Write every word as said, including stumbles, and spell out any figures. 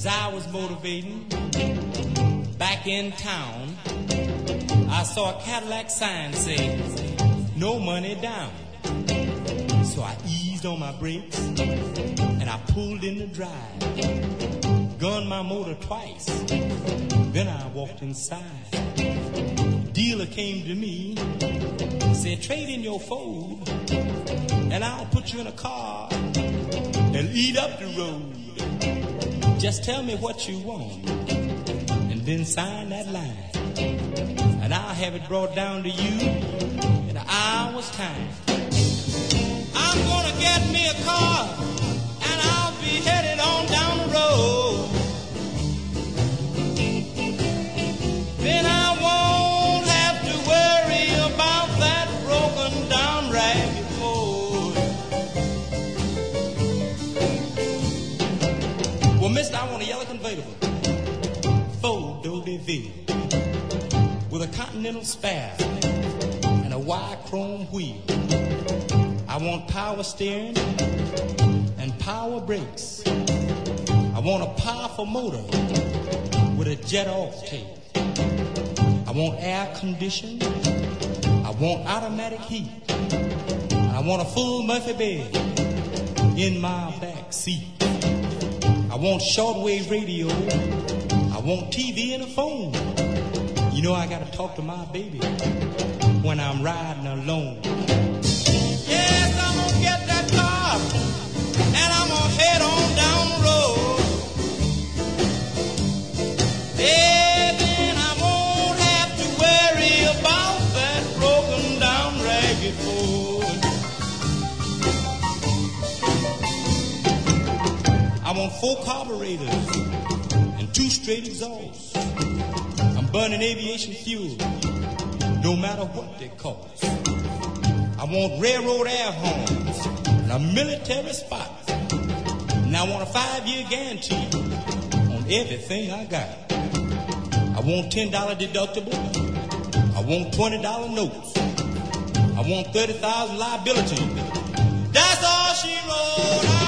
As I was motivating back in town, I saw a Cadillac sign say, no money down. So I eased on my brakes and I pulled in the drive, gunned my motor twice, then I walked inside. Dealer came to me, said, trade in your Ford and I'll put you in a car and lead up the road. Just tell me what you want and then sign that line, and I'll have it brought down to you in an hour's time. I'm gonna get me a car and I'll be headed on down the road. Then I won't have to worry about that broken down ragged Ford. Well, mister, I want a yellow convertible, Ford D'Hauteville, with a Continental spare and a wide chrome wheel. I want power steering and power brakes. I want a powerful motor with a jet octane. I want air conditioning. I want automatic heat. I want a full Murphy bed in my back seat. I want shortwave radio. I want T V and a phone. You know I gotta talk to my baby when I'm riding alone. Yes, I'm gonna get that car and I'm gonna head on down the road. Yeah, then I won't have to worry about that broken down ragged Ford. I want four carburetors and two straight exhausts. I'm burning aviation fuel, no matter what they cost. I want railroad air horns and a military spot. And I want a five-year guarantee on everything I got. I want ten dollar deductible. I want twenty dollar notes. I want thirty thousand liability. That's all she wrote.